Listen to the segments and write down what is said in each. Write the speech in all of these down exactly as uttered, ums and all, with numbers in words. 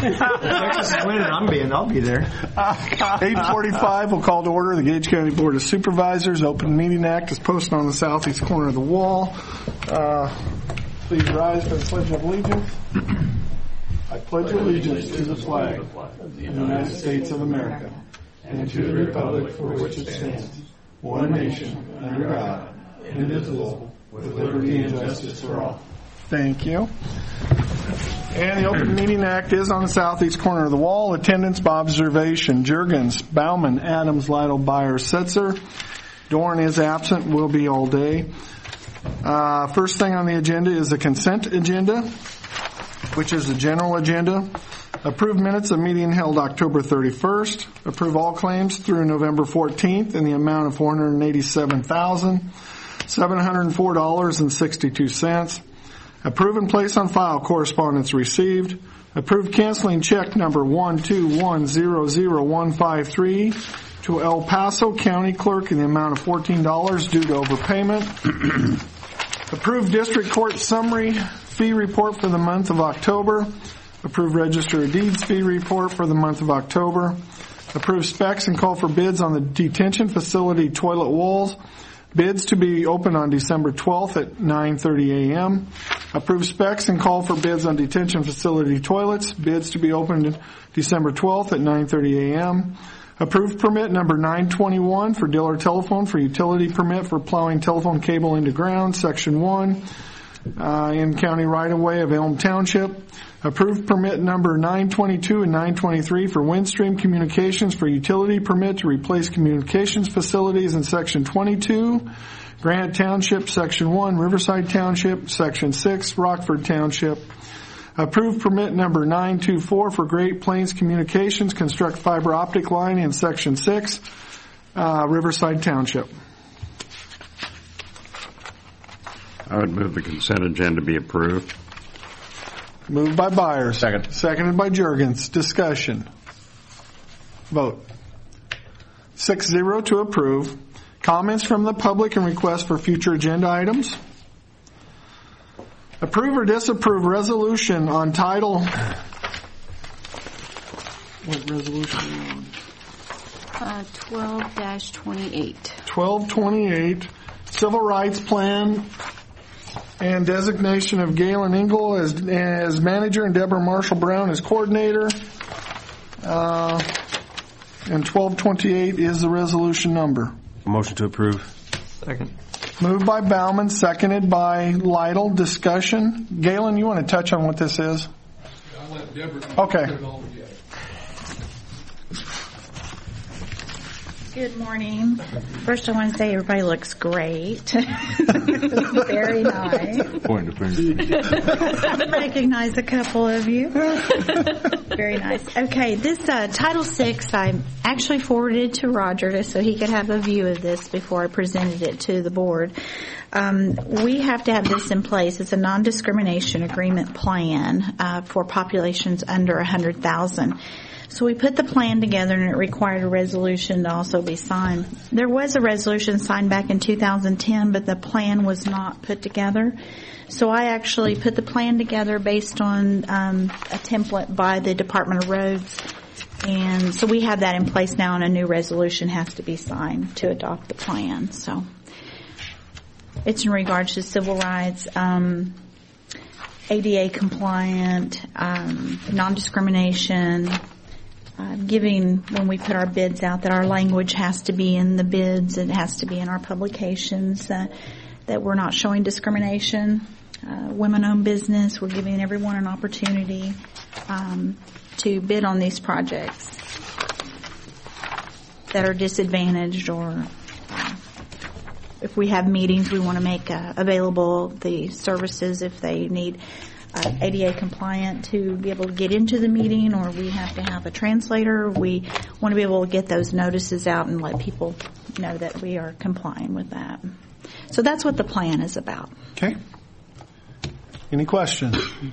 Texas is winning. I'm being. I'll be there. eight forty-five, we'll call to order the Gage County Board of Supervisors. Open Meeting Act is posted on the southeast corner of the wall. Uh, please rise for the Pledge of Allegiance. I pledge allegiance to the flag of the United States of America and to the republic for which it stands, one nation, under God, indivisible, with liberty and justice for all. Thank you. And the Open Meeting Act is on the southeast corner of the wall. Attendance by observation. Juergens, Bauman, Adams, Lytle, Byers, Setzer. Dorn is absent, will be all day. Uh, first thing on the agenda is the consent agenda, which is the general agenda. Approve minutes of meeting held October thirty-first. Approve all claims through November fourteenth in the amount of four hundred eighty-seven thousand seven hundred four dollars and sixty-two cents. Approve and place on file correspondence received. Approve canceling check number one two one zero zero one five three to El Paso County Clerk in the amount of fourteen dollars due to overpayment. Approve District Court Summary Fee Report for the month of October. Approve Register of Deeds Fee Report for the month of October. Approve specs and call for bids on the detention facility toilet walls. Bids to be open on December twelfth at nine thirty a.m. Approve specs and call for bids on detention facility toilets. Bids to be opened December twelfth at nine thirty a.m. Approve permit number nine twenty-one for Diller Telephone for utility permit for plowing telephone cable into ground, Section one, uh, in county right-of-way of Elm Township. Approve permit number nine twenty-two and nine twenty-three for Windstream Communications for utility permit to replace communications facilities in Section twenty-two, Granite Township, Section one, Riverside Township, Section six, Rockford Township. Approve permit number nine twenty-four for Great Plains Communications, construct fiber optic line in Section six, uh, Riverside Township. I would move the consent agenda be approved. Moved by Byers. Second. Seconded by Juergens. Discussion. Vote. Six zero to approve. Comments from the public and requests for future agenda items. Approve or disapprove resolution on title. What resolution are you on? Uh, twelve dash twenty-eight. twelve twenty-eight. Civil Rights Plan and designation of Galen Engel as as manager and Deborah Marshall Brown as coordinator. Uh, and twelve twenty-eight is the resolution number. Motion to approve. Second. Moved by Bauman, seconded by Lytle. Discussion. Galen, you want to touch on what this is? I'll let Deborah Okay. put it all together. Good morning. First, I want to say everybody looks great. Very nice. Point to finger. I recognize a couple of you. Very nice. Okay, this uh, Title six I actually forwarded to Roger to, so he could have a view of this before I presented it to the board. Um, we have to have this in place. It's a non-discrimination agreement plan uh, for populations under one hundred thousand. So we put the plan together, and it required a resolution to also be signed. There was a resolution signed back in two thousand ten, but the plan was not put together. So I actually put the plan together based on um, a template by the Department of Roads. And so we have that in place now, and a new resolution has to be signed to adopt the plan. So it's in regards to civil rights, um, A D A compliant, um, non-discrimination, Uh, giving, when we put our bids out, that our language has to be in the bids, it has to be in our publications, uh, that we're not showing discrimination. Uh, women-owned business, we're giving everyone an opportunity um, to bid on these projects that are disadvantaged, or uh, if we have meetings, we want to make uh, available the services if they need Uh, A D A compliant to be able to get into the meeting, or we have to have a translator. We want to be able to get those notices out and let people know that we are complying with that. So that's what the plan is about. Okay. Any questions?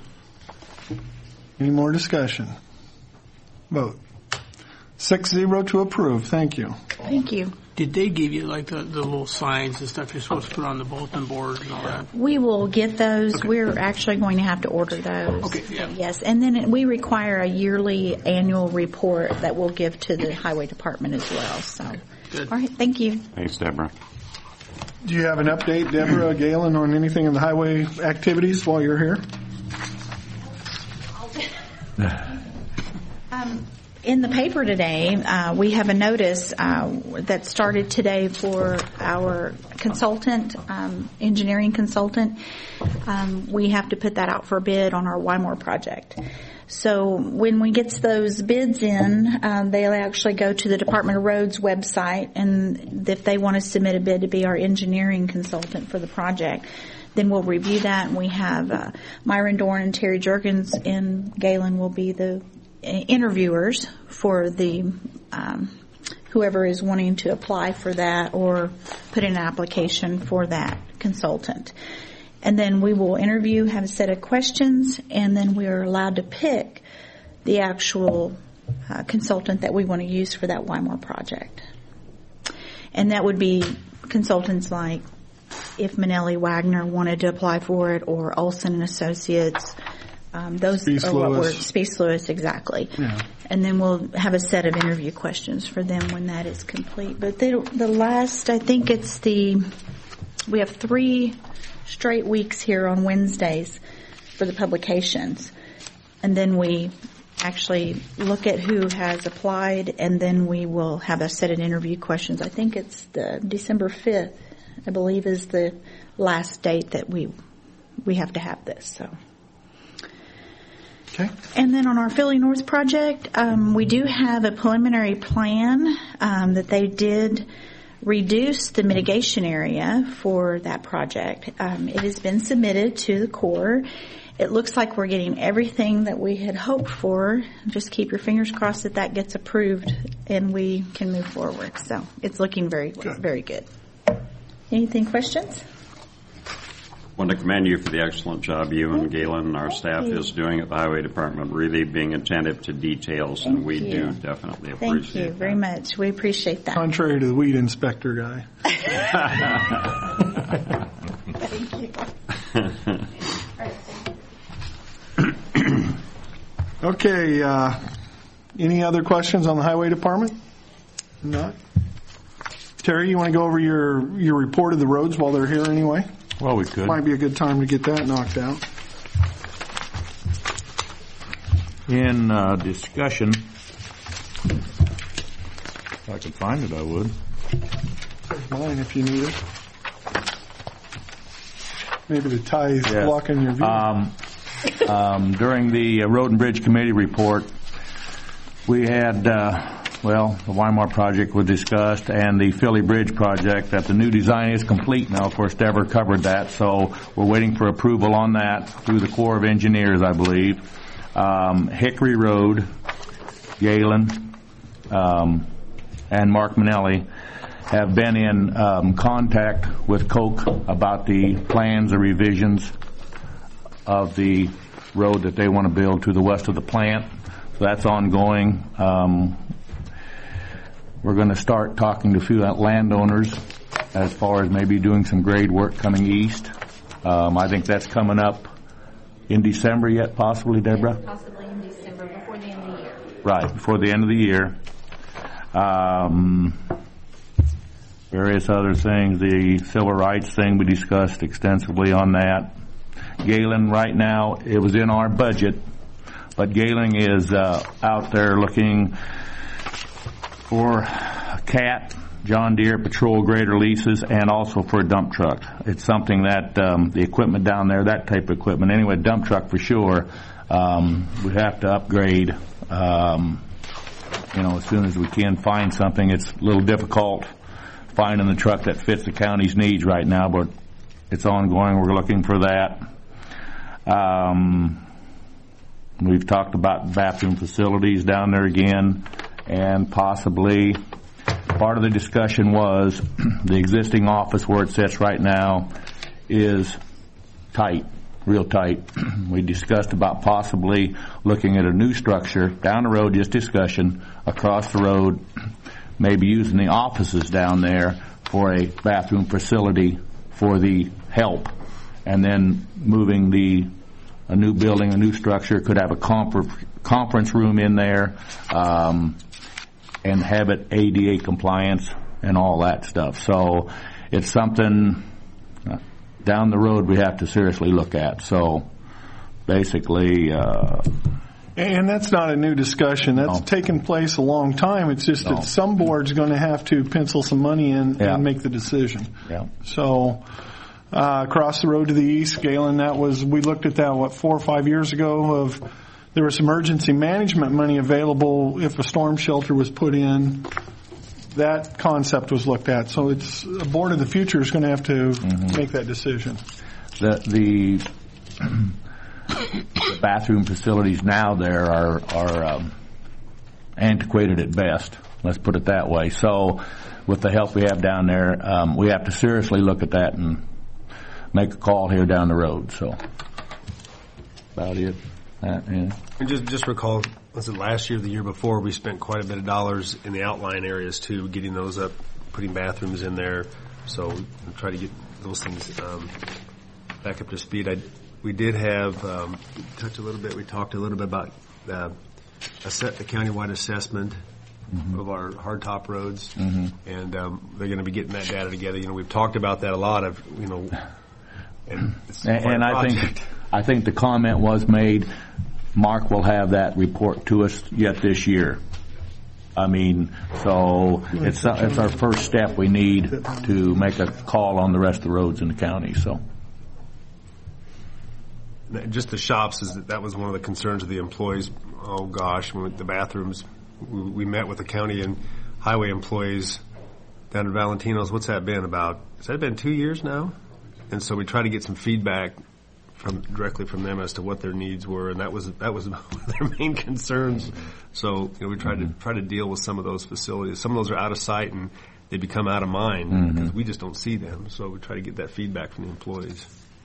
Any more discussion? Vote. Six zero to approve. Thank you. Thank you. Did they give you like the, the little signs and stuff you're supposed to put on the bulletin board and all that? We will get those. Okay. We're actually going to have to order those. Okay, yeah. Yes, and then it- we require a yearly annual report that we'll give to the highway department as well. So, Good. all right, thank you. Thanks, Deborah. Do you have an update, Deborah, Galen, on anything in the highway activities while you're here? Um, in the paper today, uh, we have a notice uh, that started today for our consultant, um, engineering consultant. Um, we have to put that out for bid on our Wymore project. So when we get those bids in, um, they'll actually go to the Department of Roads website, and if they want to submit a bid to be our engineering consultant for the project, then we'll review that, and we have uh, Myron Dorn and Terry Jergens and Galen will be the interviewers for the um, whoever is wanting to apply for that or put in an application for that consultant. And then we will interview, have a set of questions, and then we are allowed to pick the actual uh, consultant that we want to use for that Wymore project. And that would be consultants like if Manelli Wagner wanted to apply for it, or Olson and Associates. Um, those Speece are what we're Lewis. Speece Lewis, exactly. Yeah. And then we'll have a set of interview questions for them when that is complete. But they, the last, I think it's the, we have three straight weeks here on Wednesdays for the publications. And then we actually look at who has applied, and then we will have a set of interview questions. I think it's the December fifth, I believe, is the last date that we we have to have this. So. Okay. And then on our Philly North project, um, we do have a preliminary plan um, that they did reduce the mitigation area for that project. Um, it has been submitted to the Corps. It looks like we're getting everything that we had hoped for. Just keep your fingers crossed that that gets approved and we can move forward. So it's looking very, Good. very good. Anything questions? I want to commend you for the excellent job you and Galen and our staff you. is doing at the Highway Department, really being attentive to details, and Thank we you. do definitely Thank appreciate you very that. much. We appreciate that. Contrary to the weed inspector guy. Thank you. Okay, uh, any other questions on the highway department? Not? Terry, you want to go over your, your report of the roads while they're here anyway? Well, we could. Might be a good time to get that knocked out. In uh, discussion, if I could find it, I would. There's mine if you need it. Maybe the tie is Yes. blocking your view. Um, um, during the uh, Road and Bridge Committee report, we had, uh, well, the Wymore project was discussed and the Philly Bridge project, that the new design is complete now. Of course, Deborah covered that, so we're waiting for approval on that through the Corps of Engineers, I believe. Um, Hickory Road, Galen, um, and Mark Manelli have been in um, contact with Koch about the plans or revisions of the road that they want to build to the west of the plant. So that's ongoing. Um, we're going to start talking to a few landowners as far as maybe doing some grade work coming east. Um, I think that's coming up in December yet, possibly, Deborah? Possibly in December, before the end of the year. Right, before the end of the year. Um, various other things, the civil rights thing, we discussed extensively on that. Galen, right now, it was in our budget, but Galen is uh, out there looking for a CAT, John Deere patrol grader leases, and also for a dump truck. It's something that um, the equipment down there, that type of equipment, anyway, dump truck for sure, um, we have to upgrade. Um, you know, as soon as we can find something. It's a little difficult finding the truck that fits the county's needs right now, but it's ongoing. We're looking for that. Um, we've talked about bathroom facilities down there again, and possibly part of the discussion was the existing office where it sits right now is tight, real tight. We discussed about possibly looking at a new structure down the road, just discussion, across the road, maybe using the offices down there for a bathroom facility for the help, and then moving the a new building, a new structure, could have a confer- conference room in there, um, and have it A D A compliance and all that stuff. So it's something uh, down the road we have to seriously look at. So basically, uh, and that's not a new discussion. That's No. taken place a long time. It's just No. that some board's going to have to pencil some money in Yeah. and make the decision. yeah. So, uh, across the road to the east, Galen, that was, we looked at that, what, four or five years ago of, there was emergency management money available if a storm shelter was put in. That concept was looked at. So it's, a board of the future is going to have to Mm-hmm. make that decision. The, the the bathroom facilities now there are, are um, antiquated at best. Let's put it that way. So with the help we have down there, um, we have to seriously look at that and make a call here down the road. So about it. Uh, yeah. And just just recall, was it last year or the year before, we spent quite a bit of dollars in the outlying areas too, getting those up, putting bathrooms in there. So we try to get those things um, back up to speed. I, we did have, um, touch a little bit, we talked a little bit about uh, a set, the countywide assessment mm-hmm. of our hardtop roads. Mm-hmm. And um, they're going to be getting that data together. You know, we've talked about that a lot of, you know, and it's And, quite and a I project. think I think the comment was made, Mark will have that report to us yet this year. I mean, so it's it's our first step we need to make a call on the rest of the roads in the county. So just the shops, is that, that was one of the concerns of the employees. Oh gosh, when the bathrooms, we, we met with the county and highway employees down at Valentino's. What's that been about? Has that been two years now? And so we try to get some feedback from directly from them as to what their needs were, and that was that was one of their main concerns. So you know, we tried to try to deal with some of those facilities. Some of those are out of sight and they become out of mind mm-hmm. because we just don't see them. So we try to get that feedback from the employees.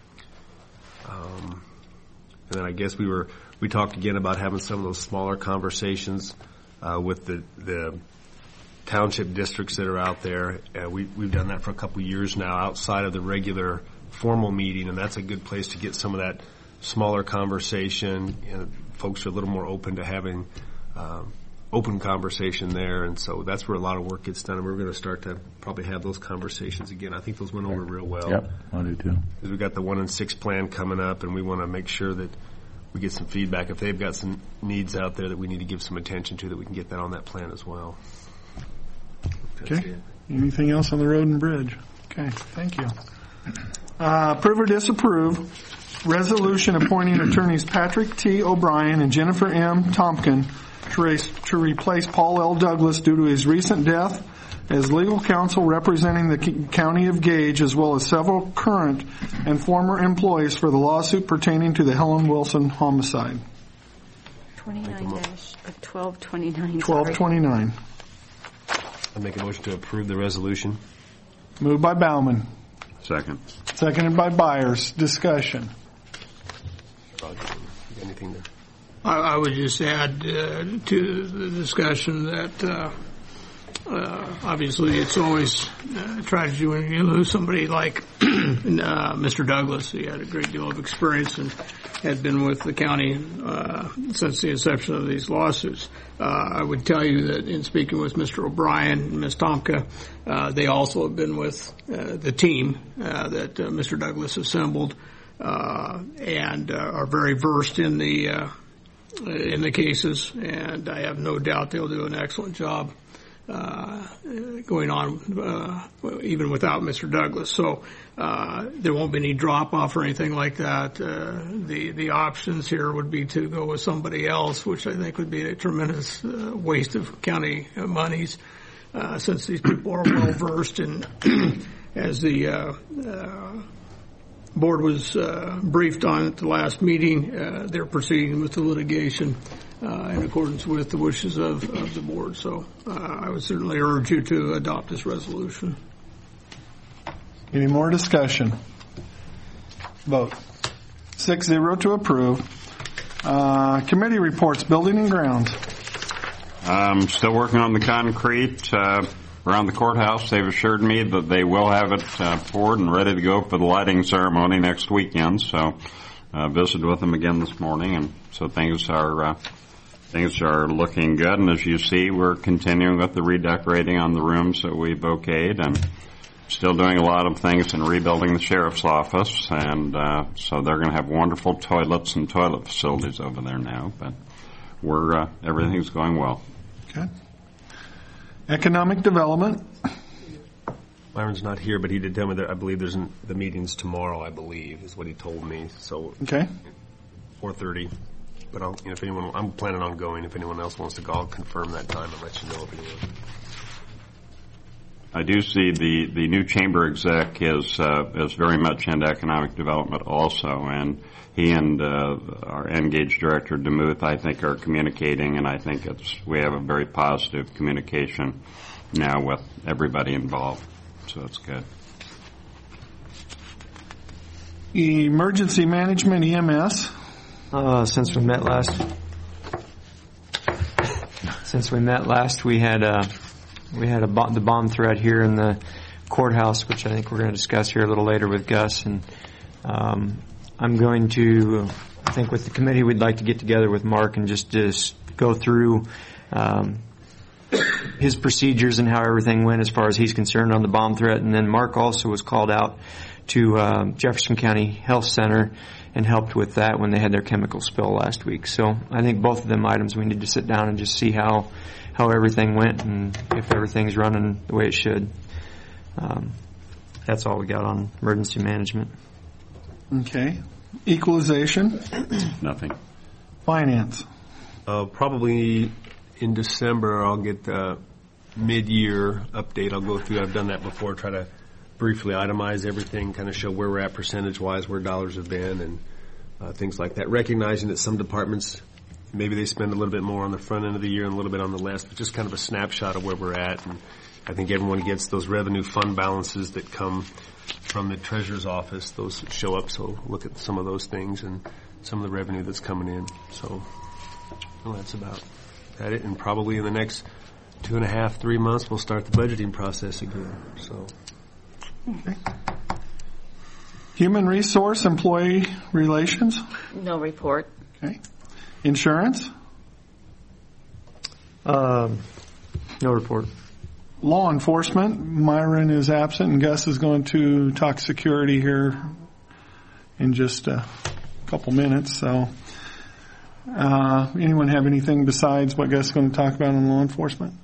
Um, and then I guess we were we talked again about having some of those smaller conversations uh, with the the township districts that are out there. Uh, we we've done that for a couple of years now, outside of the regular formal meeting, and that's a good place to get some of that smaller conversation. And folks are a little more open to having um, open conversation there, and so that's where a lot of work gets done. And we're going to start to probably have those conversations again. I think those went over real well. Yep, I do too. Because we've got the one in six plan coming up, and we want to make sure that we get some feedback. If they've got some needs out there that we need to give some attention to, that we can get that on that plan as well. That's Okay. it. Anything else on the road and bridge? Okay, thank you. Uh, approve or disapprove resolution appointing attorneys Patrick T. O'Brien and Jennifer M. Tompkin to, race, to replace Paul L. Douglas due to his recent death as legal counsel representing the c- County of Gage, as well as several current and former employees for the lawsuit pertaining to the Helen Wilson homicide. twenty-nine dash, twelve twenty-nine. twelve twenty-nine. I make a motion to approve the resolution. Moved by Bauman. Second. Seconded by Byers. Discussion. Roger, you got anything there? I, I would just add uh, to the discussion that uh, uh, obviously it's always uh, tragedy when you lose somebody like uh, Mister Douglas. He had a great deal of experience and had been with the county uh, since the inception of these lawsuits. Uh, I would tell you that in speaking with Mister O'Brien and Miz Tomka, uh, they also have been with uh, the team uh, that uh, Mister Douglas assembled uh, and uh, are very versed in the uh, in the cases, and I have no doubt they'll do an excellent job uh, going on uh, even without Mister Douglas. So uh, there won't be any drop-off or anything like that. Uh, the the options here would be to go with somebody else, which I think would be a tremendous uh, waste of county uh, monies, uh, since these people are well-versed in, as the uh, uh, board was uh, briefed on at the last meeting, uh, they're proceeding with the litigation uh, in accordance with the wishes of, of the board. So uh, I would certainly urge you to adopt this resolution. Any more discussion? Vote. Six zero to approve. Uh, committee reports, building and grounds. Um, still working on the concrete uh, around the courthouse. They've assured me that they will have it uh, poured and ready to go for the lighting ceremony next weekend. So, uh, visited with them again this morning, and so things are uh, things are looking good. And as you see, we're continuing with the redecorating on the rooms that we've okayed, and still doing a lot of things in rebuilding the sheriff's office. And uh, so they're going to have wonderful toilets and toilet facilities over there now. But we're uh, everything's going well. Okay. Economic development. Myron's not here, but he did tell me that I believe there's an, the meeting's tomorrow, I believe, is what he told me. So Okay. four thirty. But I'll, you know, if anyone, I'm planning on going. If anyone else wants to go, I'll confirm that time and let you know if anyone. I do see the, the new chamber exec is uh, is very much into economic development also, and he and uh, our Engage director Demuth, I think, are communicating, and I think it's we have a very positive communication now with everybody involved, so it's good. Emergency management, E M S. Uh, since we met last, since we met last, we had uh, we had a bo- the bomb threat here in the courthouse, which I think we're going to discuss here a little later with Gus. And um, I'm going to, I think, with the committee, we'd like to get together with Mark and just just go through um, his procedures and how everything went as far as he's concerned on the bomb threat. And then Mark also was called out to uh, Jefferson County Health Center and helped with that when they had their chemical spill last week. So I think both of them items we need to sit down and just see how how everything went and if everything's running the way it should. Um, that's all we got on emergency management. Okay. Equalization. Nothing. Finance. Uh, probably in December, I'll get the mid-year update. I'll go through. I've done that before. Try to briefly itemize everything, kind of show where we're at percentage-wise, where dollars have been, and uh, things like that. Recognizing that some departments, maybe they spend a little bit more on the front end of the year and a little bit on the last, but just kind of a snapshot of where we're at. And I think everyone gets those revenue fund balances that come from the treasurer's office. Those show up, so look at some of those things and some of the revenue that's coming in. So well, that's about that it. And probably in the next two and a half, three months, we'll start the budgeting process again. So. Okay. Human resource, employee relations. No report. Okay. Insurance. Um, no report. Law enforcement. Myron is absent, and Gus is going to talk security here in just a couple minutes. So, uh, anyone have anything besides what Gus is going to talk about on law enforcement?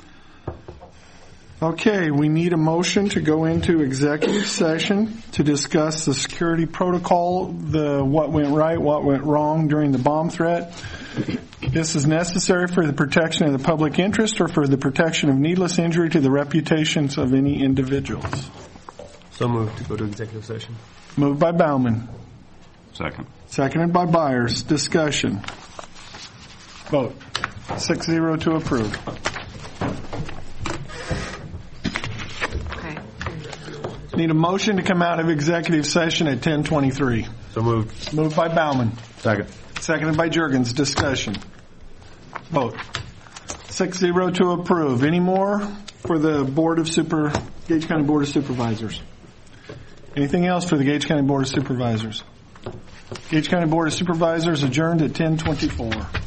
Okay, we need a motion to go into executive session to discuss the security protocol, the what went right, what went wrong during the bomb threat. This is necessary for the protection of the public interest or for the protection of needless injury to the reputations of any individuals. So moved to go to executive session. Moved by Bauman. Second. Seconded by Byers. Discussion. Vote. Six zero to approve. Need a motion to come out of executive session at ten twenty-three. So moved. Moved by Bauman. Second. Seconded by Juergens. Discussion. Vote. Six zero to approve. Any more for the Board of Super, Gage County Board of Supervisors? Anything else for the Gage County Board of Supervisors? Gage County Board of Supervisors adjourned at ten twenty-four.